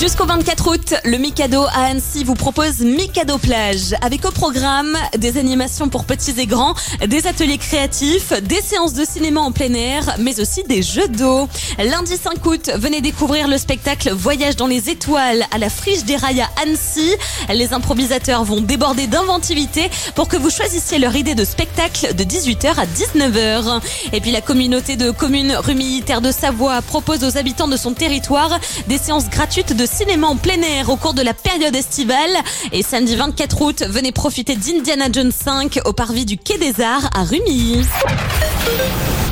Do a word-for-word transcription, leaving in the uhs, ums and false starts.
Jusqu'au vingt-quatre août, le Mikado à Annecy vous propose Mikado Plage, avec au programme des animations pour petits et grands, des ateliers créatifs, des séances de cinéma en plein air, mais aussi des jeux d'eau. Lundi cinq août, venez découvrir le spectacle Voyage dans les étoiles à la Friche des Rails à Annecy. Les improvisateurs vont déborder d'inventivité pour que vous choisissiez leur idée de spectacle de dix-huit heures à dix-neuf heures. Et puis la communauté de communes Rumilly Terre de Savoie propose aux habitants de son territoire des séances gratuites de cinéma en plein air au cours de la période estivale. Et samedi vingt-quatre août, venez profiter d'Indiana Jones cinq au parvis du Quai des Arts à Rumilly.